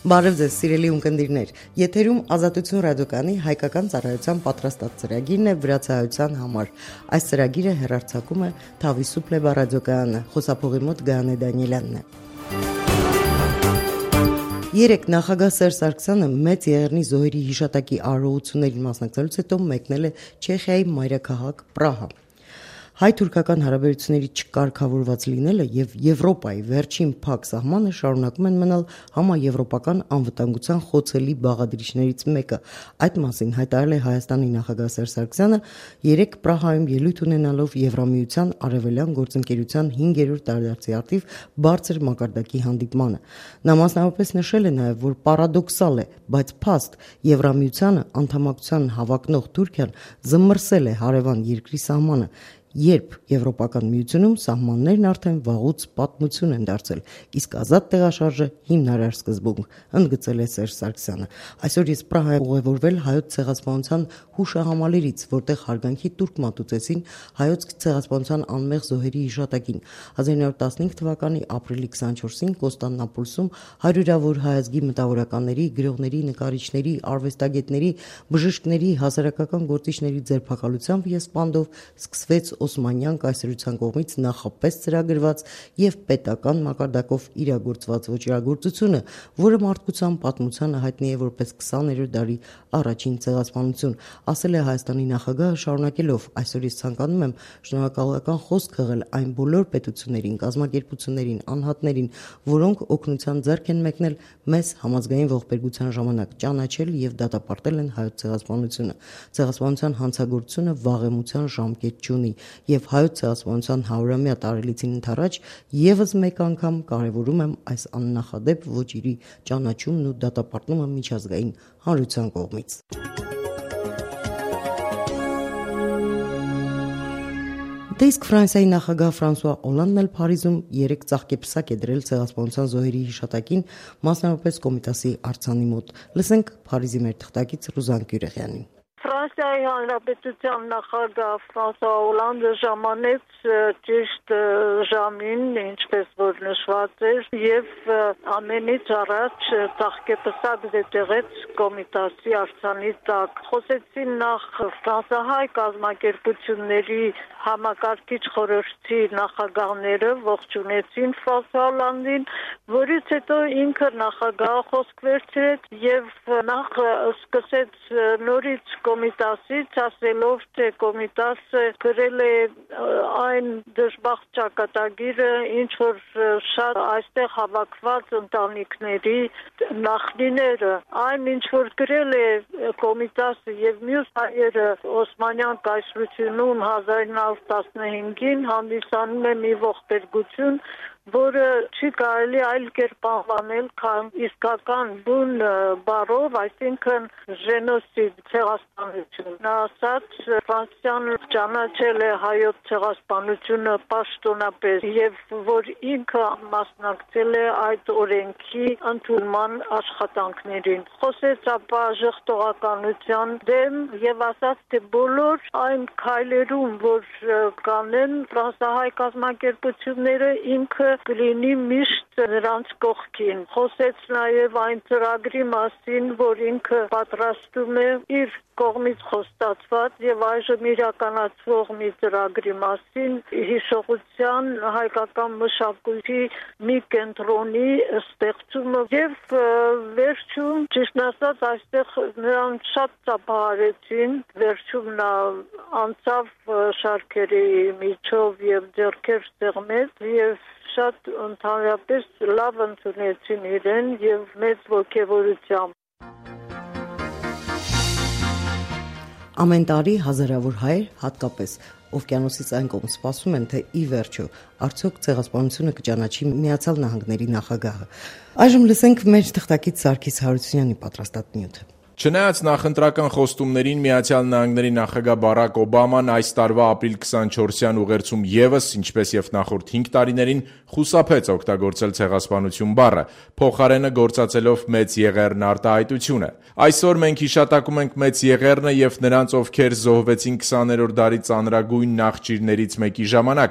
Բարև ձեզ, սիրելի ունկնդիրներ, եթերում Ազատություն ռադիոկայանի հայկական ծառայության պատրաստած ծրագիրն է վրացահայության համար։ Այս ծրագիրը հեռարձակում է Թավիսուպլեբա ռադիոկայանը, խոսափողի մոտ Գայանե Դանիելյանն է։ Երեկ նախագահ Սերժ Սարգսյանը մեծ եղեռնի զոհերի հիշատակի արարողություններին մասնակցելուց հետո մեկնել է Չեխիայի մայրաքաղաք Պրահա։ Հայ-թուրքական հարաբերությունների չկարգավորված լինելը եւ Եվրոպայի վերջին փակ սահմանը շարունակում են մնալ համաեվրոպական անվտանգության խոցելի բաղադրիչներից մեկը։ Այդ մասին հայտարարել է Հայաստանի նախագահ Սերժ Սարգսյանը երեկ Պրահայում ելույթ ունենալով Եվրամիության Արևելյան գործընկերության 5-րդ տարեդարձի արդիվ բարձր մակարդակի հանդիպմանը։ Նա մասնավորապես նշել է նաեւ, որ պարադոքսալ է, բայց փաստ Եվրամիությանը անդամակցության հավակնող Թուրքիան զմռսել է հարևան երկրի սահմանը, երբ Եվրոպական միությունում սահմաններն արդեն վաղուց պատմություն են դարձել, իսկ ազատ տեղաշարժը հիմնարար սկզբունք, ընդգծել է Սերժ Սարգսյանը։ Այսօր ես Պրահա ուղևորվել հայոց ցեղասպանության հուշահամալիրից, որտեղ հարգանքի տուրք մատուցեցին հայոց ցեղասպանության անմեղ զոհերի հիշատակին։ 1915 թվականի ապրիլի 24-ին Կոստանդնուպոլսում հարյուրավոր հայազգի մտավորականների, գրողների, նկարիչների, արվեստագետների, բժիշկների, հասարակական գործիչների ձերբակալությամբ եւ սպանդով սկսվեց Օսմանյան կայսրության կողմից նախապես ծրագրված եւ պետական մակարդակով իրագործված ոճրագործությունը, որը մարդկության պատմությանը հայտնի է որպես 20-րդ դարի առաջին ցեղասպանություն, ասել է Հայաստանի նախագահը, շարունակելով. այսօր ես ցանկանում եմ շնորհակալական խոսք հղել այն բոլոր պետություններին, կազմակերպություններին, անհատներին, որոնք օգնության ձեռք են մեկնել մեզ համազգային ողբերգության ժամանակ, ճանաչել եւ դատապարտել են հայոց ցեղասպանությունը։ Ցեղասպանության հանցագործությունը վաղեմության ժամկետ չունի եւ հայոց ցեղասպանության 100-ամյա տարելիցին ընդառաջ եւս մեկ անգամ կարեւորում եմ այս աննախադեպ ոճիրի ճանաչումն ու դատապարտումը միջազգային հանրության կողմից։ Իսկ Ֆրանսիայի նախագահ Ֆրանսուଆ Օլանդն էլ Փարիզում երեկ ծաղկեպսակ է դրել ցեղասպանության զոհերի հիշատակին, մասնավորապես Կոմիտասի արձանի մոտ։ Լսենք Փարիզի մեր թղթակից Ռուզան Գյուրեխյանին։ Ֆրանսիայի Հանրապետության նախագահ Ֆրանսուଆ Օլանդը ժամանեց ճիշտ ժամին, ինչպես որ նշված էր, եւ ամենից առաջ ծաղկեպսակ դետեղեց Կոմիտասի արձանի տակ։ Խոսեցին նախ ֆրանսահայ կազմակերպությունների համակարգիչ խորհրդի նախագահները, ողջունեցին Ֆրանսուଆ Օլանդին, որից հետո ինքը նախագահ խոսք վերցրեց եւ նախ սկսեց նորից Կոմիտասից, ասելով, թե Կոմիտասը գրել է այն դժբախտ ճակատագիրը, ինչ որ շատ այստեղ հավաքված ընտանիքների նախնիները, այն ինչ որ գրել է Կոմիտասը եւ մյուս հայերը Օսմանյան կայսրությունում 1915-ին հանդիսանում է մի ողբերգություն, որը չի կարելի այլ կերպ անվանել, քան իսկական բուն բառով, այսինքն ժենոսիդ, ցեղասպանություն։ Նա ասաց, Ֆրանսիան ճանաչել է հայոց ցեղասպանությունը պաշտոնապես եւ որ ինքը մասնակցել է այդ օրենքի ընդունման աշխատանքներին։ Խոսեց ապա ժխտողականության դեմ եւ ասաց, թե բոլոր այն քայլերում, որ կանեն ֆրանսահայ կազմակերպությունները, ինքը կլինի միշտ նրանց կողքին։ Խոսեց նաև այն ծրագրի մասին, որ ինքը պատրաստում է իր կողմից խոստացված եւ այժմ իրականացվող մի ծրագրի մասին հիշողության հայկական մշակույթի մի կենտրոնի ստեղծումը եւ վերջում ճիշտ ասած այստեղ նրան շատ ծափահարեցին վերջում նա անցավ շարքերի միջով եւ ձեռքեր ստեղմեց եւ շատ ընդհանրապես լավ ընդունեցին իրեն եւ մեծ ողջավորությամբ։ Ամեն տարի հազարավոր հայեր, հատկապես օվկիանոսից այն կողմ սպասում են, թե ի վերջո արդյոք ցեղասպանությունը կճանաչի Միացյալ Նահանգների նախագահը։ Այժմ լսենք մեր թղթակից Սարգիս Հարությունյանի պատրաստած նյութը։ Չնայած նախընտրական խոստումներին Միացյալ Նահանգների նախագահ Բարակ Օբաման այս տարվա ապրիլ 24-յան ուղերձում եւս, ինչպես եւ նախորդ 5 տարիներին, խուսափեց օգտագործել ցեղասպանություն բառը, փոխարենը գործածելով մեծ եղեռն արտահայտությունը։ Այսօր մենք հիշատակում ենք մեծ եղեռնը եւ նրանց, ովքեր զոհվեցին 20-րդ դարի ծանրագույն նախճիրներից մեկի ժամանակ։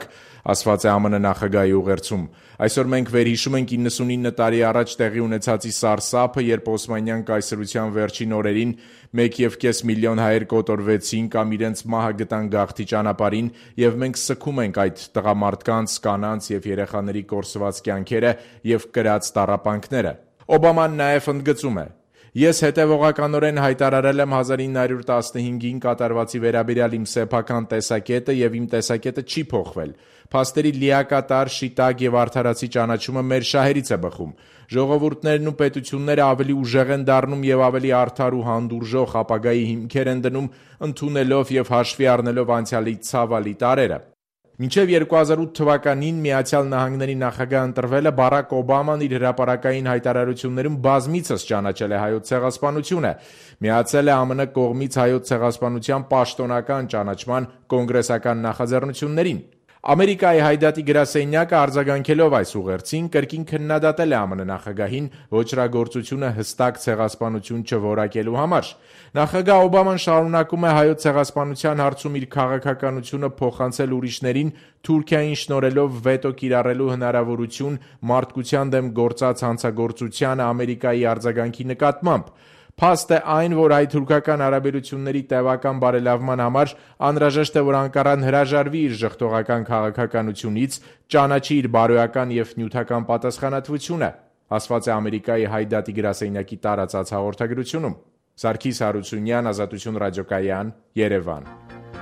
ասված է ԱՄՆ նախագահի ուղերձում։ Այսօր մենք վերհիշում ենք 99 տարի առաջ տեղի ունեցածի սարսափը, երբ Օսմանյան կայսրության վերջին օրերին 1.5 միլիոն հայեր կոտորվեցին կամ իրենց մահը գտան գաղթի ճանապարհին, եւ մենք սգում ենք այդ տղամարդկանց, կանանց եւ երեխաների կորսված կյանքերը եւ կրած տառապանքները։ Օբաման նաեւ ընդգծում է. Ես հետևողականորեն հայտարարել եմ 1915-ին կատարվածի վերաբերյալ իմ սեփական տեսակետը եւ իմ տեսակետը չի փոխվել։ Փաստերի լիակատար, շիտակ եւ արդարացի ճանաչումը մեր շահերից է բխում։ Ժողովուրդներն ու պետությունները ավելի ուժեղ են դառնում եւ ավելի արդար ու հանդուրժող ապագայի հիմքեր են դնում, ընդունելով եւ հաշվի առնելով անցյալի ցավալի տարրերը։ Մինչև 2008 թվականին Միացյալ Նահանգների նախագահ ընտրվելը Բարակ Օբաման իր հրապարակային հայտարարություններում բազմիցս ճանաչել է հայոց ցեղասպանությունը, միացել է ԱՄՆ կողմից հայոց ցեղասպանության պաշտոնական ճանաչման կոնգրեսական նախաձեռնություններին։ Ամերիկայի հայդատի գրասենյակը արձագանքելով այս ուղերձին կրկին քննադատել է ԱՄՆ նախագահին ոճրագործությունը հստակ ցեղասպանություն չորակելու համար։ Նախագահ Օբաման շարունակում է հայոց ցեղասպանության հարցում իր քաղաքականությունը փոխանցել ուրիշներին, Թուրքիային շնորհելով վետո կիրառելու հնարավորություն մարդկության դեմ գործած հանցագործությանը Ամերիկայի արձագանքի նկատմամբ։ Փաստ է այն, որ հայ-թուրքական հարաբերությունների տևական բարելավման համար անհրաժեշտ է, որ Անկարան հրաժարվի իր ժխտողական քաղաքականությունից, ճանաչի իր բարոյական եւ նյութական պատասխանատվությունը, ասված է Ամերիկայի հայդատի գրասենյակի տարածած հաղորդագրությունում։ Սարգիս Հարությունյան, Ազատություն ռադիոկայան, Երևան։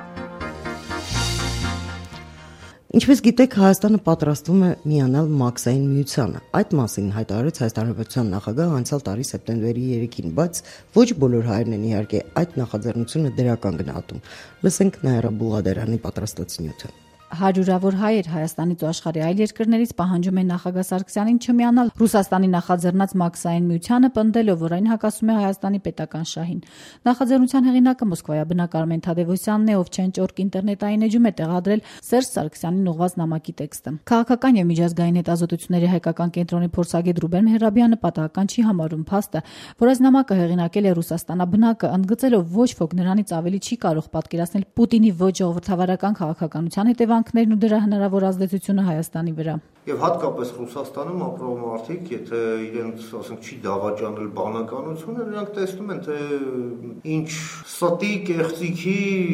Ինչպես գիտեք, Հայաստանը պատրաստվում է միանալ Մաքսային միությանը։ Այդ մասին հայտարարեց Հայաստանի Հանրապետության նախագահը անցյալ տարի սեպտեմբերի 3-ին, բայց ոչ բոլոր հայերն են իհարկե այդ նախաձեռնությունը դրական գնահատում։ Լսենք Նաիրա Բուղադերյանի պատրաստած նյութը։ Հարյուրավոր հայեր Հայաստանից ու աշխարհի այլ երկրներից պահանջում են նախագահ Սարգսյանին չմիանալ Ռուսաստանի նախաձեռնած Մաքսային միությանը, պնդելով, որ այն հակասում է Հայաստանի պետական շահին։ Նախաձեռնության հեղինակը Մոսկվայաբնակ Արմեն Թադևոսյանն է, ով Չենչորկ ինտերնետային էջում է տեղադրել Սերժ Սարգսյանին ուղղված նամակի տեքստը։ Քաղաքական եւ միջազգային հետազոտությունների հայկական կենտրոնի փորձագետ Ռուբեն Մեհրաբյանը պատահական չի համարում փաստը, որ այս նամակը հեղինակել է Ռուսաստանաբնակը, ընդգծելով ոչ ոք նրանից ավելի չի կարող պատկերացնել Պուտինի ոչ ժողովրդավարական քաղաքականության հետևանքներն ու դրա հնարավոր ազդեցությունը Հայաստանի վրա։ Եվ հատկապես Ռուսաստանում ապրող մարդիկ, եթե իրենց, ասենք, չի դավաճանել բանականությունը, նրանք տեսնում են, թե ինչ ստի, կեղծիքի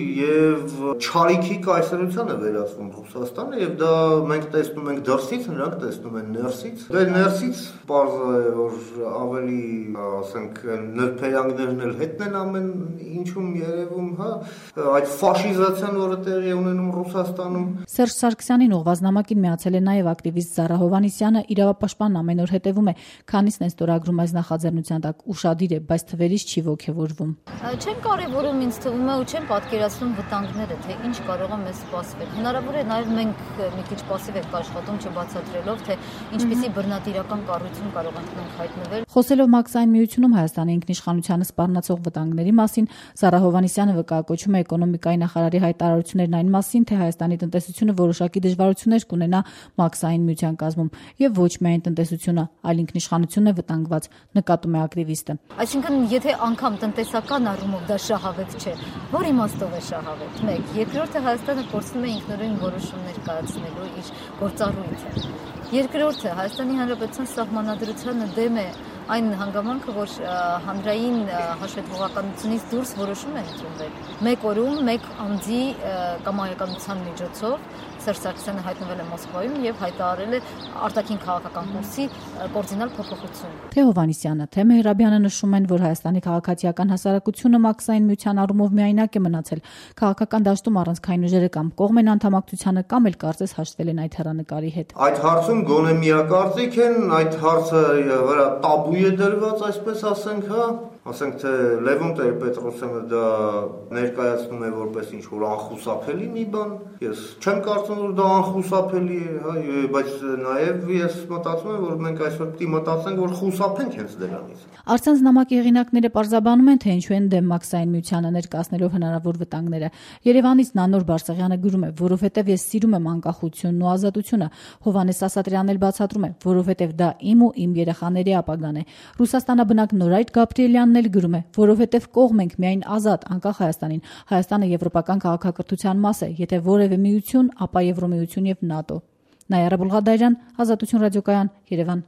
եւ չարիքի կայսրության է վերածվում Ռուսաստանը, եւ դա մենք տեսնում ենք դրսից, նրանք տեսնում են ներսից։ Դե ներսից պարզ է, որ ավելի, ասենք, նրբերանգներն էլ հետն են ամեն ինչում երևում, հա, այդ ֆաշիզացիան, որը տեղի է ունենում Ռուսաստանում։ Սերժ Սարգսյանին ուղղված նամակին միացել է նաեւ ակտիվիստ Զարա Հովհաննիսյանը, իրավապաշտպանն ամեն օր հետևում է, քանիսն են ստորագրում այս նախաձեռնության տակ, ուշադիր է, բայց թվերից չի ոգևորվում։ Չեմ կարևորում, ինձ թվում է, ու չեմ պատկերացնում վտանգները, թե ինչ կարող է մեզ սպասվել։ Հնարավոր է նաեւ մենք մի քիչ պասիվ ենք աշխատում, չբացատրելով, թե ինչպիսի բռնատիրական կառույցում կարող ենք մենք հայտնվել։ Խոսելով Մաքսային միությունում Հայաստանի ինքնիշխանությանը սպառնացող վտանգների մասին, Զարա Հովհաննիսյանը վկայակոչում է էկոնոմիկայի նախարարի հայտարարություններն այն մասին, թե Հայաստանի տնտեսությունը որոշակի դժվարություններ կունենա Մաքսային միության կազմում եւ ոչ միայն տնտեսությունը, այլ ինքնիշխանությունն է վտանգված, նկատում է ակտիվիստը։ Այսինքն, եթե անգամ տնտեսական առումով դա շահավետ չէ, որ իմաստով է շահավետ։ 1. Երկրորդը Հայաստանը փորձում է ինքնուրույն որոշումներ կայացնելու իր գործառույթը։ Երկրորդը Հայաստանի Հանրապետության սահմանադրությանը դեմ է այն հանգամանքը, որ հանրային հաշվետվողականությունից դուրս որոշում են ընդունվել։ Մեկ օրում, մեկ անձի կամայականության միջոցով Սերժ Սարգսյանը հայտնվել է Մոսկվայում եւ հայտարարել է արտաքին քաղաքական կուրսի կորդինալ փոփոխություն։ Թե Հովհաննիսյանը, թե Մեհրաբյանը նշում են, որ Հայաստանի քաղաքացիական հասարակությունը Մաքսային միության առումով միայնակ է մնացել։ Քաղաքական դաշտում առանցքային ուժերը կամ կողմ են անդամակցությանը, կամ էլ կարծես հաշտվել են այդ հեռանկարի հետ։ Այդ հարցում գոնե միակարծիք են, այդ հարցը վրա տաբու է դրված, այսպես ասենք, հա, ասենք թե Լևոն Տեր-Պետրոսյանը դա ներկայացնում է որպես ինչ-որ անխուսափելի մի բան։ Ես չեմ կարծում, որ դա անխուսափելի է, հա, բայց նաև ես մտածում եմ, որ մենք այսօր պետք է մտածենք, որ խուսափենք հենց դրանից։ Առցանց նամակի հեղինակները պարզաբանում են, թե ինչու են դեմ Մաքսային միությանը, ներկայացնելով հնարավոր վտանգները։ Երևանից Նանոր Բարսեղյանը գրում է, որովհետև ես սիրում եմ անկախությունն ու ազատությունը։ Հովհաննես Ասատրյանն էլ բացատրում է, որովհետև դա իմ ու իմ երեխաների ապագան է։ Ռուսաստանաբնակ Նորայր Գաբրիելյանն Սարգսյանն էլ գրում է, որովհետև կողմ ենք միայն ազատ, անկախ Հայաստանին։ Հայաստանը եվրոպական քաղաքակրթության մաս է, եթե որևէ միություն, ապա Եվրոմիություն եւ ՆԱՏՕ։ Նայարա Բուլղադարյան, Ազատություն ռադիոկայան, Երևան։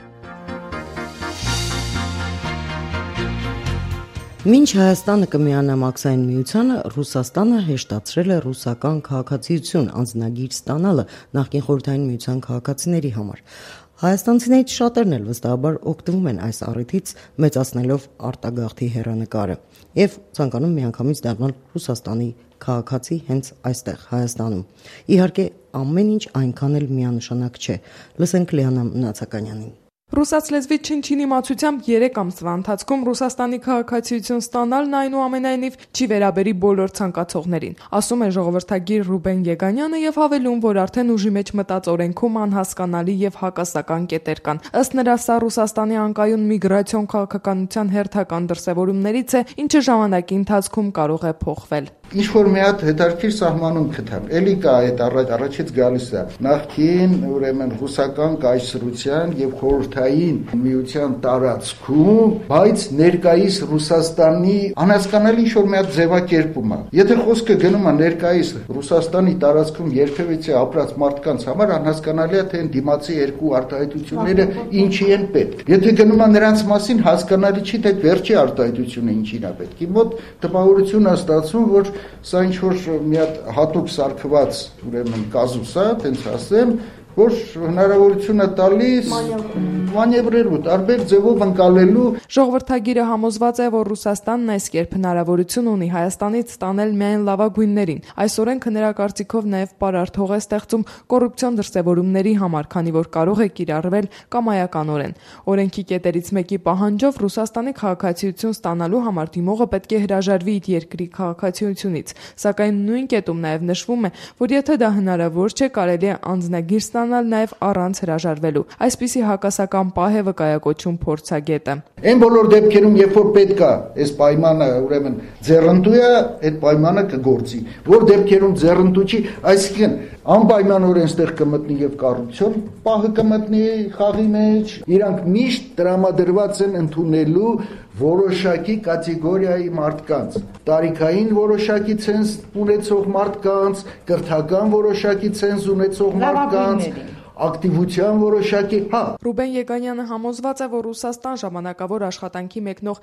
Մինչ Հայաստանը կմիանա մաքսային միությանը, Ռուսաստանը հեշտացրել է ռուսական քաղաքացիություն անձնագիր ստանալը նախկին խորհրդային միության քաղաքացիների համար։ Հայաստանցիներից շատերն էլ վստահաբար օգտվում են այս առիթից, մեծացնելով արտագաղթի հեռանկարը եւ ցանկանում միանգամից դառնալ Ռուսաստանի քաղաքացի հենց այստեղ Հայաստանում։ Իհարկե, ամեն ինչ այնքան էլ միանշանակ չէ։ Լսենք Լիանա Մնացականյանին։ Ռուսաց լեզվի չնչին իմացությամբ 3 ամսվա ընթացքում Ռուսաստանի քաղաքացիություն ստանալն այնուամենայնիվ չի վերաբերի բոլոր ցանկացողներին, ասում է ժողովրդագիր Ռուբեն Եգանյանը եւ հավելում, որ արդեն ուժի մեջ մտած օրենքում անհասկանալի եւ հակասական կետեր կան։ Ըստ նրա, սա Ռուսաստանի անկայուն միգրացիոն քաղաքականության հերթական դրսևորումներից է, ինչը ժամանակի ընթացքում կարող է փոխվել։ Ինչ որ մի հատ հետաքրքիր սահմանում գտան։ Էլի կա այդ առաջից գալիս է նախքին ուրեմն ռուսական կայսրության եւ խորհրդային միության տարածքում, բայց ներկայիս Ռուսաստանի անհասկանալի ինչ որ մի հատ ձևակերպում է։ Եթե խոսքը գնում է ներկայիս Ռուսաստանի տարածքում երբևիցե ապրած մարդկանց համար անհասկանալի է թե դիմացի երկու արտահայտությունները ինչի են պետք։ Եթե գնում է նրանց մասին հասկանալի չի թե վերջի արտահայտությունը ինչին է պետք։ Իմ մոտ տպավորություն է ստացվում, որ սա ինչ որ մի հատ հատուկ սարքված ուրեմն կազուս է, տենց ասեմ, որ հնարավորություն է տալիս մանևրելու, տարբեր ձևով ընկալելու։ Ժողովրդագիրը համոզված է, որ Ռուսաստանն այս կերպ հնարավորություն ունի Հայաստանից ստանել միայն լավագույններին։ Այս օրենքը նրա կարծիքով նաև պարարտ հող է ստեղծում կոռուպցիոն դրսևորումների համար, քանի որ կարող է կիրառվել կամայականորեն։ Օրենքի կետերից մեկի պահանջով Ռուսաստանի քաղաքացիություն ստանալու համար դիմողը պետք է հրաժարվի իր երկրի քաղաքացիությունից, սակայն նույն կետում նաև նշվում է, որ եթե դա հնարավոր չէ, կարելի է անձնագիր ստանալ նաև առանց հրաժարվելու։ Այսպիսի հակասական պահ է վկայակոչում փորձագետը։ Այն բոլոր դեպքերում, երբ որ պետք է այս պայմանը ուրեմն ձեռնտու է, այդ պայմանը կգործի։ Որ դեպքերում ձեռնտու չի, այսինքն անպայմանորեն ստեղ կմտնի եւ կոռուպցիոն պահը կմտնի խաղի մեջ, իրանք միշտ տրամադրված են ընդունելու որոշակի կատեգորիայի մարդկանց, տարիքային որոշակի ցենզ ունեցող մարդկանց, կրթական որոշակի ցենզ ունեցող մարդկանց, ակտիվության որոշակի, Ռուբեն Եգանյանը համոզված է, որ Ռուսաստան ժամանակավոր աշխատանքի մեկնող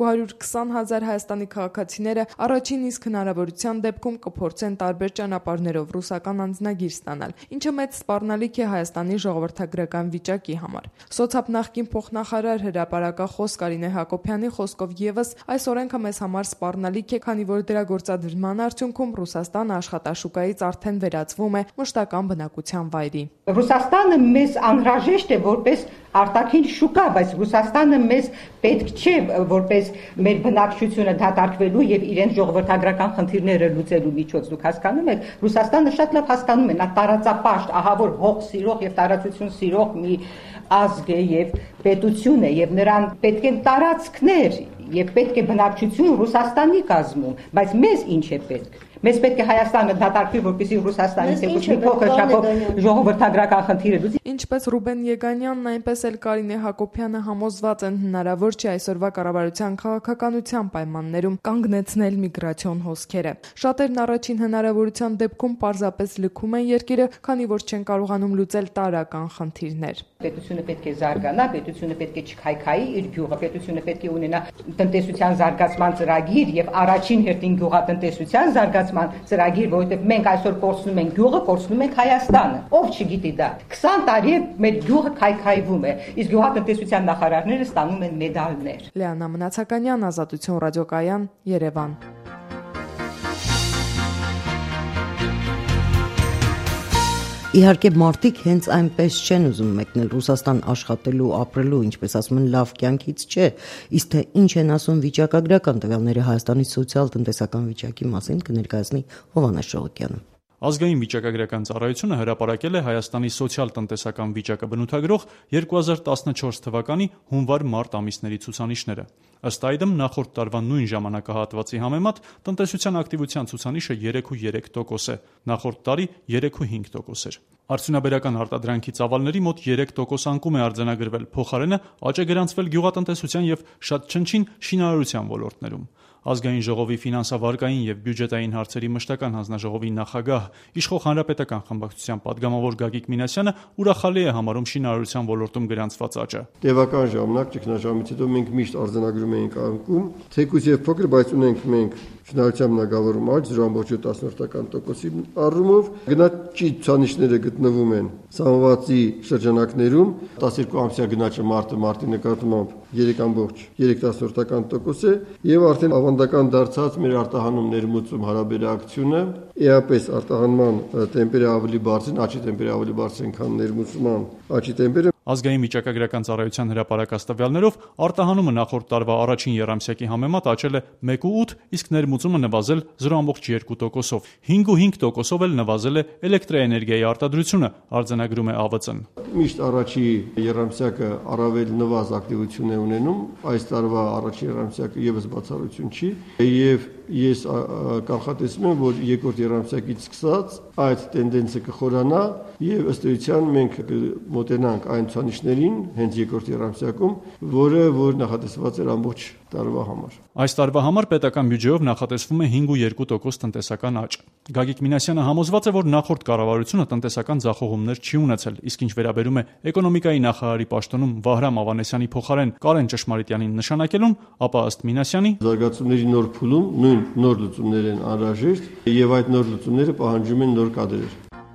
220,000 Հայաստանի քաղաքացիները առաջին իսկ հնարավորության դեպքում կփորձեն տարբեր ճանապարհներով ռուսական անձնագիր ստանալ, ինչը մեծ սպառնալիք է Հայաստանի ժողովրդագրական վիճակի համար։ Սոցապ նախկին փոխնախարար հրապարակախոս Կարինե Հակոբյանի խոսքով եւս այս օրենքը մեզ համար սպառնալիք է, քանի որ դրա գործադրման արդյունքում Ռուսաստանը աշխատաշուկայից արդեն վերածվում է մշտական բնակության վայրի։ Ռուսաստանը մեզ անհրաժեշտ է որպես արտաքին շուկա, բայց Ռուսաստանը մեզ պետք չէ որպես մեր բնակչությունը դատարկվելու եւ իրենց ժողովրդագրական խնդիրները լուծելու միջոց։ Դուք հասկանում եք, Ռուսաստանը շատ լավ հասկանում է, նա տարածապաշտ, ահա որ հող սիրող եւ տարածություն սիրող մի ազգ է եւ պետություն է եւ նրան պետք են տարածքներ եւ պետք է բնակչություն Ռուսաստանի կազմում, բայց մեզ ինչ է պետք։ Մեզ պետք է Հայաստանը դատարկվի, որպեսզի Ռուսաստանի թեկուզ մի փոքր չափով ժողովրդագրական խնդիրը լուծի։ Ինչպես Ռուբեն Եգանյանն, այնպես էլ Կարինե Հակոբյանը համոզված են, հնարավոր չէ այսօրվա կառավարության քաղաքականության պայմաններում կանգնեցնել միգրացիոն հոսքերը։ Շատերն առաջին հնարավորության դեպքում պարզապես լքում են երկիրը, քանի որ չեն կարողանում լուծել տարրական խնդիրներ։ Պետությունը պետք է զարգանա, պետությունը պետք է չքայքայի իր գյուղը, պետությունը պետք է ունենա տնտեսության զարգացման ծրագիր եւ առաջին հերթին գյուղատնտեսության զարգացման ծրագիր, որովհետեւ մենք այսօր կորցնում ենք գյուղը, կորցնում ենք Հայաստանը։ Ով չգիտի դա։ 20 տարի է մեր գյուղը քայքայվում է, իսկ գյուղատնտեսության նախարարները ստանում են մեդալներ։ Լիանա Մնացականյան, Ազատություն ռադիոկայան, Երևան։ Իհարկե մարդիկ հենց այնպես չեն ուզում մեկնել Ռուսաստան աշխատելու, ապրելու, ինչպես ասում են, լավ կյանքից չէ, իսկ թե ինչ են ասում վիճակագրական տվյալները Հայաստանի սոցիալ-տնտեսական վիճակի մասին կներկայացնի Հովհաննես Շողոկյանը։ Ազգային վիճակագրական ծառայությունը հրապարակել է Հայաստանի սոցիալ-տնտեսական վիճակը բնութագրող 2014 թվականի հունվար-մարտ ամիսների ցուցանիշները։ Ըստ այդմ նախորդ տարվա նույն ժամանակահատվածի համեմատ տնտեսության ակտիվության ցուցանիշը 3.3% է, նախորդ տարի 3.5% էր։ Արդյունաբերական արտադրանքի ծավալների մոտ 3% անկում է արձանագրվել, փոխարենը աճ է գրանցվել գյուղատնտեսության եւ շատ չնչին շինարարության ոլորտներում։ Ազգային ժողովի ֆինանսավարկային եւ բյուջետային հարցերի մշտական հանձնաժողովի նախագահ, իշխող հանրապետական խմբակցության падգամավոր Գագիկ Մինասյանը ուրախալի է համարում շինարարության ոլորտում գրանցված աճը։ Տևական ժամանակ ճգնաժամից հետո մենք միշտ արձանագրում էինք անկում, թեկուզ եւ փոքր, բայց ունենք մենք շինարարության բնագավառում աճ 0.10%-ի առումով, գնաճի ցուցանիշները գտնվում են սահմանվածի շրջանակներում, 12 ամսյա գնաճը մարտի նկատմամբ 3.3% է եւ արդեն ավանդական դարձած մեր արտահանում ներմուծում հարաբերակցությունը էապես արտահանման տեմպերը ավելի բարձր են, աճի տեմպերը ավելի բարձր են, քան ներմուծման աճի տեմպերը։ Ազգային վիճակագրական ծառայության հրապարակած տվյալներով արտահանումը նախորդ տարվա առաջին եռամսյակի համեմատ աճել է 1.8, իսկ ներմուծումը նվազել 0.2%-ով։ 5.5%-ով էլ նվազել է էլեկտրաէներգիայի արտադրությունը, արձանագրում է ԱՎԾ-ն։ Միշտ առաջի եռամսյակը առավել նվազ ակտիվություն է ունենում, այս տարվա առաջին եռամսյակը եւս բացառություն չի, եւ ես կանխատեսում եմ, որ երկրորդ եռամսյակից սկսած այդ տենդենսը կխորանա եւ ըստ էության մենք մոտենանք այն ցուցանիշներին հենց երկրորդ եռամսյակում, որ նախատեսված էր ամբողջ տարվա համար։ Այս տարվա համար պետական բյուջեով նախատեսվում է 5.2% տնտեսական աճ։ Գագիկ Մինասյանը համոզված է, որ նախորդ կառավարությունը տնտեսական ձախողումներ չի ունեցել, իսկ ինչ վերաբերում է էկոնոմիկայի նախարարի պաշտոնում Վահրամ Ավանեսյանի փոխարեն Կարեն Ճշմարիտյանին նշանակելուն, ապա ըստ Մինասյանի զարգացումների նոր փուլում նույն նոր լուծումներ են անհրաժեշտ եւ այդ նոր լուծումները պահանջում են նոր կադրեր։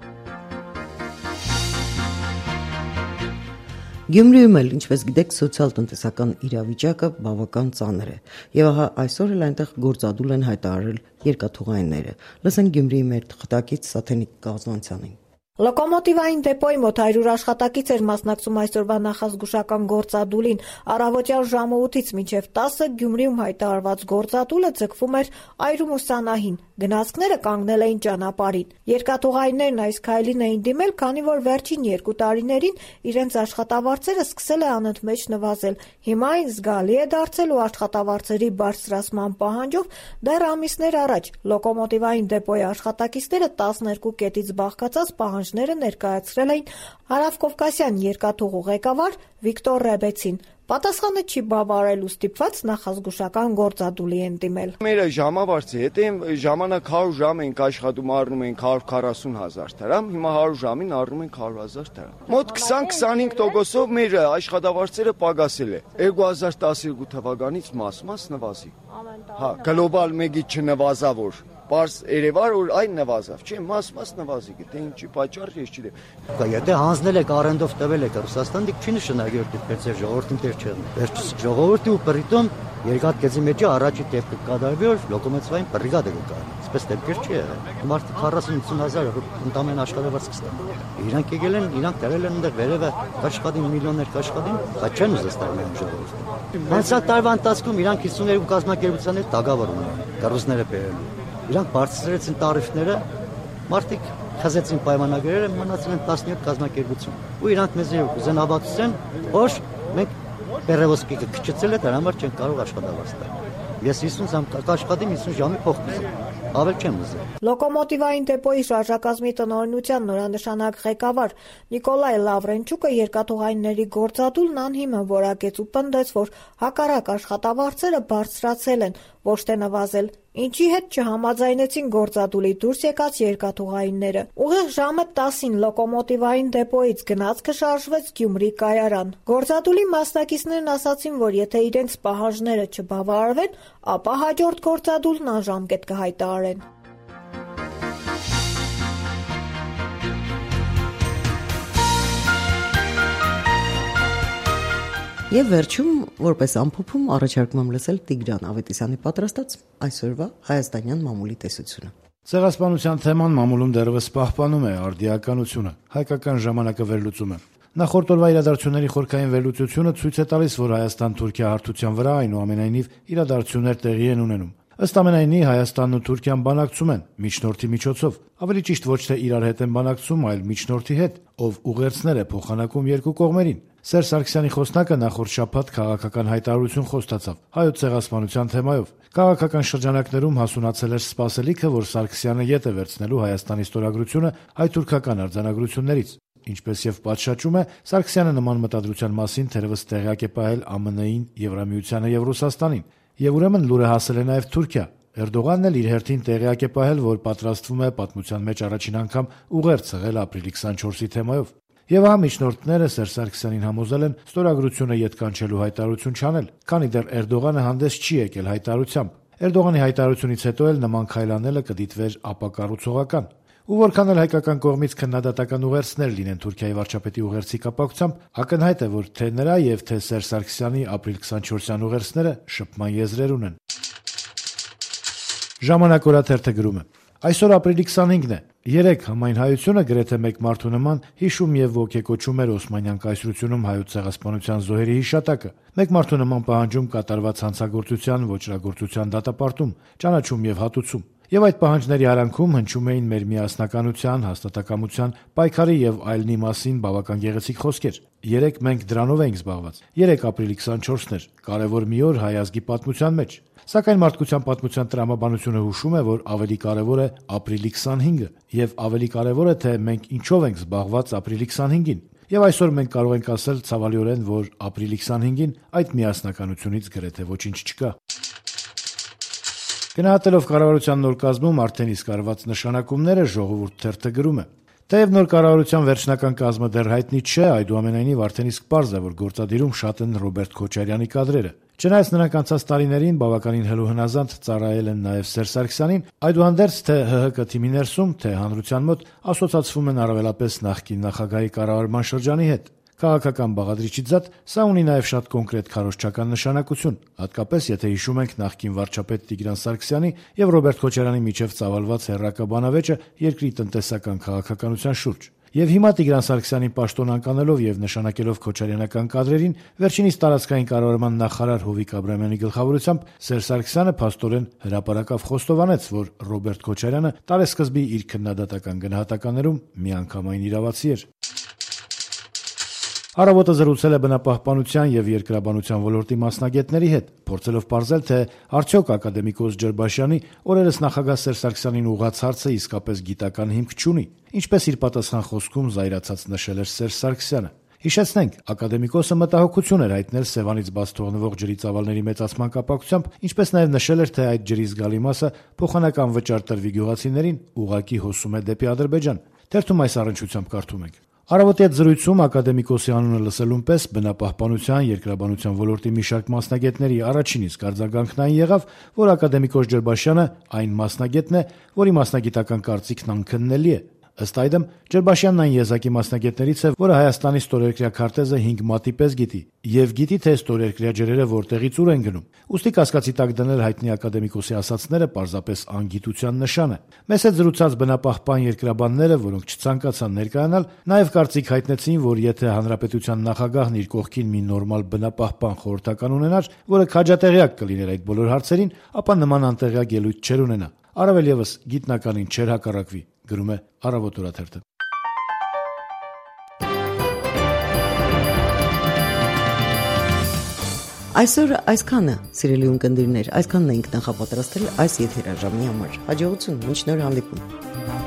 Գյումրիում էլ, ինչպես գիտեք, սոցիալ-տնտեսական իրավիճակը բավական ծանր է, եւ ահա այսօր էլ այնտեղ գործադուլ են հայտարարել երկաթուղայինները։ Լսենք Գյումրիի մեր թղթակից Սաթենիկ Կազմանցյանին։ Լոկոմոտիվային դեպոյի մոտ 100 աշխատակից էր մասնակցում այսօրվա նախազգուշական գործադուլին։ Առավոտյան ժամը 8-ից մինչև 10-ը Գյումրիում հայտարարված գործադուլը ձգվում էր այրում ու սանահին։ Գնացքները կանգնել էին ճանապարհին։ Երկաթուղայիններն այս քայլին էին դիմել, քանի որ վերջին 2 տարիներին իրենց աշխատավարձերը սկսել է անընդմեջ նվազել։ Հիմա այն զգալի է դարձել ու աշխատավարձերի բարձրացման պահանջով դեռ ամիսներ առաջ լոկոմոտիվային դեպոյի աշխատակիցները 12 կետից բաղկացած պահանջները ներկայացրել էին Հարավկովկասյան երկաթուղու ղեկավար Վիկտոր Ռեբեցին։ Պատասխանը չի բավարարելու ստիպված նախազգուշական գործադուլի են դիմել։ Մեր ժամավարձի հետ ժամանակ 100 ժամ ենք աշխատում, առնում ենք 140,000 դրամ, հիմա 100 ժամին առնում ենք 100,000 դրամ։ Մոտ 20-25%-ով մեր աշխատավարձերը պակասել է։ 2012 թվականից մաս նվազի։ Հա, գլոբալ մեգից չնվազա որ Պարզ երևար որ այն նվազավ, չէ, մաս նվազի, թե ինչի պատճառ ես չգիտեմ։ Եթե հանձնել եք արենդով տվել եք Ռուսաստան, դիք չի նշանակի որ դիք պետք է ժողովրդին տեր չեղնի։ Վերջից ժողովրդի ու պրիտոն երկաթգծի մեջ առաջի դեպքը կդարվի որ լոկոմոտիվային բրիգադը կկա։ Այսպես դեպքեր չի եղել։ Մարդիկ 40-50,000 ընդամեն աշխատավարձ կստան։ Իրանք եկել են, իրանք դրել են այնտեղ վերևը կաշխատին միլիոններ կաշխատին, բայց չեն ուզել ստալ միայն ժողովուրդը։ Անցած տարվա ընթացքում իրանք 52 կազմակերպության հետ դագավար ունեն, կառույցները բերելու։ Իրանք բարձրացրեցին տարիֆները, մարդիկ խզեցին պայմանագրերը, մնացել են 17 կազմակերպություն։ Ու իրանք մեզ ուզեն հավատացնեն, որ մենք Պերևոսկիկը քչեցել է, դրա համար չեն կարող աշխատավարձ տալ։ Ես 50 ժամ կաշխատեմ, 50 ժամի փող կուզեմ։ Ավել չեմ ուզում։ Լոկոմոտիվային դեպոյի շարժակազմի տնօրինության նորանշանակ ղեկավար Նիկոլայ Լավրենչուկը երկաթուղայինների գործադուլն անհիմն որակեց ու պնդեց, որ հակառակ աշխատավարձերը բարձրացել են, ոչ թե նվազել, ինչի հետ չհամաձայնեցին գործադուլի դուրս եկած երկաթուղայինները։ Ուղիղ ժամը 10-ին լոկոմոտիվային դեպոյից գնացքը շարժվեց Գյումրի կայարան։ Գործադուլի մասնակիցներն ասացին, որ եթե իրենց պահանջները չբավարարվեն, ապա հաջորդ գործադուլն անժամկետ կհայտարարեն։ Եվ վերջում, որպես ամփոփում, առաջարկում եմ լսել Տիգրան Ավետիսյանի պատրաստած այսօրվա հայաստանյան մամուլի տեսությունը։ Ցեղասպանության թեման մամուլում դեռևս պահպանում է արդիականությունը, հայկական ժամանակը վերլուծում է։ Նախորդ օրվա իրադարձությունների խորքային վերլուծությունը ցույց է տալիս, որ Հայաստան-Թուրքիա հարթության վրա այնուամենայնիվ իրադարձություններ տեղի են ունենում։ Ըստ ամենայնի Հայաստանն ու Թուրքիան բանակցում են միջնորդի միջոցով, ավելի ճիշտ ոչ թե իրար հետ են բանակցում, այլ միջնորդի հետ, ով ուղերձներ է փոխանակում երկու կողմերին։ Սերժ Սարգսյանի խոսնակը նախորդ շաբաթ քաղաքական հայտարարություն խոստացավ Հայոց ցեղասպանության թեմայով։ Քաղաքական շրջանակներում հասունացել էր սպասելիքը, որ Սարգսյանը ետ է վերցնելու Հայաստանի ստորագրությունը հայ-թուրքական արձանագրություններից։ Ինչպես եւ պատշաճում է, Սարգսյանը նման մտադրության մասին թերևս տեղյակ է պահել ԱՄՆ-ին, Եվրամիությանը եւ Ռուսաստանին, եւ ուրեմն լուրը հասել է նաեւ Թուրքիա։ Էրդողանն էլ իր հերթին տեղյակ է պահել, որ պատրաստվում է պատմության մեջ առաջին անգամ ուղերձ ցեղել ապրիլի 24-ի թեմայով։ Եվ հա միջնորդները Սերժ Սարգսյանին համոզել են ստորագրությունը ետ կանչելու հայտարարություն չանել, քանի դեռ Էրդողանը հանդես չի եկել հայտարարությամբ։ Էրդողանի հայտարարությունից հետո էլ նման քայլ անելը կդիտվեր ապակառուցողական։ Ու որքան էլ հայկական կողմից քննադատական ուղերձներ լինեն Թուրքիայի վարչապետի ուղերձի կապակցությամբ, ակնհայտ է, որ թե նրա եւ թե Սերժ Սարգսյանի ապրիլ 24-յան ուղերձները շփման եզրեր ունեն։ Ժամանակ օրաթերթը գրում է. Այսօր ապրիլի 25-ն է։ Երեկ համայն հայությունը գրեթե մեկ մարդու նման հիշում եւ ոգեկոչում էր Օսմանյան կայսրությունում հայոց ցեղասպանության զոհերի հիշատակը։ Մեկ մարդու նման պահանջում կատարված հանցագործության, ոճրագործության դատապարտում, ճանաչում եւ հատուցում։ Եվ այդ պահանջների արանքում հնչում էին մեր միասնականության, հաստատակամության, պայքարի եւ այլնի մասին բավական գեղեցիկ խոսքեր։ Երեկ մենք դրանով էինք զբաղված։ Երեկ ապրիլի 24-ն էր, կարևոր մի օր հայ ազգի պատմության մեջ։ Սակայն մարդկության պատմության տրամաբանությունը հուշում է, որ ավելի կարևոր է ապրիլի 25-ը եւ ավելի կարևոր է, թե մենք ինչով ենք զբաղված ապրիլի 25-ին։ Եվ այսօր մենք կարող ենք ասել ցավալիորեն, որ ապրիլի 25-ին այդ միասնականությունից գրեթե ոչինչ չկա։ Գնահատելով կառավարության նոր կազմում արդեն իսկ արված նշանակումները ժողովուրդ թերթը գրում է. Թեև նոր կառավարության վերջնական կազմը դեռ հայտնի չէ, այդուամենայնիվ արդեն իսկ պարզ է, որ գործադիրում շատ են Ռոբերտ Քոչարյանի կադրերը։ Չնայած նրանք անցած տարիներին բավականին հնազանդ ծառայել են նաև Սերժ Սարգսյանին, այդուհանդերձ թե ՀՀԿ թիմի ներսում, թե հանրության մոտ ասոցացվում են առավելապես նախկին նախագահի կառավարման շրջանի հետ։ Քաղաքական բաղադրիչի ձատ սա ունի նաև շատ կոնկրետ քարոզչական նշանակություն, հատկապես եթե հիշում ենք նախկին վարչապետ Տիգրան Սարգսյանի եւ Ռոբերտ Քոչարյանի միջև ծավալված հերրակա բանավեճը երկրի տնտեսական քաղաքականության շուրջ։ Եվ հիմա Տիգրան Սարգսյանին պաշտոն անկանելով եւ նշանակելով քոչարյանական կադրերին, վերջինիս տարածքային կառավարման նախարար Հովիկ Աբրահամյանի գլխավորությամբ Սերժ Սարգսյանը փաստորեն հրապարակավ խոստովանեց, որ Ռոբերտ Քոչարյանը տարեսկզբի իր քննադատական գնահատականներում միանգամայն իրավացի էր։ Առավոտը զրուցել է բնապահպանության եւ երկրաբանության ոլորտի մասնագետների հետ, փորձելով պարզել, թե արդյոք ակադեմիկոս Ջերբաշյանի օրերս նախագահ Սերժ Սարգսյանին ուղղած հարցը իսկապես գիտական հիմք չունի, ինչպես իր պատասխան խոսքում զայրացած նշել էր Սերժ Սարգսյանը։ Հիշեցնենք, ակադեմիկոսը մտահոգություն էր հայտնել Սևանից բաց թողնվող ջրի ծավալների մեծացման կապակցությամբ, ինչպես նաև նշել էր, թե այդ ջրի զգալի մասը փոխանական վճար տրվի գյուղացիներին ուղղակի հոսում է դեպի Ադրբեջան։ Թերթում այս առնչությամբ կարդում ենք. Առավոտի այդ զրույցում ակադեմիկոսի անունը լսելուն պես բնապահպանության, երկրաբանության ոլորտի մի շարք մասնագետների առաջին իսկ արձագանքն այն եղավ, որ ակադեմիկոս Ջերբաշյանը այն մասնագետն է, որի մասնագիտական կարծիքն անքննելի է։ Ըստ այդմ, Ջերբաշյանն այն եզակի մասնագետներից է, որը Հայաստանի ստորերկրյա քարտեզը 5 մատի պես գիտի, եւ գիտի, թե ստորերկրյա ջրերը որտեղից ուր են գնում։ Ուստի կասկածի տակ դնել հայտնի ակադեմիկոսի ասացները պարզապես անգիտության նշան է։ Մեզ հետ զրուցած բնապահպան երկրաբանները, որոնք չցանկացան ներկայանալ, նաեւ կարծիք հայտնեցին, որ եթե հանրապետության նախագահն իր կողքին մի նորմալ բնապահպան խորհրդական ունենար, որը քաջատեղյակ կլիներ այդ բոլոր հարցերին, ապա նման անտեղյակ ելույթ չէր ունենա։ Առավել եւս գիտնականին չէր հակառակվի, գրում է Առավոտ օրաթերթը։ Այսօր այսքանը, սիրելի ունկնդիրներ, այսքանն ենք նախապատրաստել այս եթերաժամի համար։ Հաջողություն, մինչ նոր հանդիպում։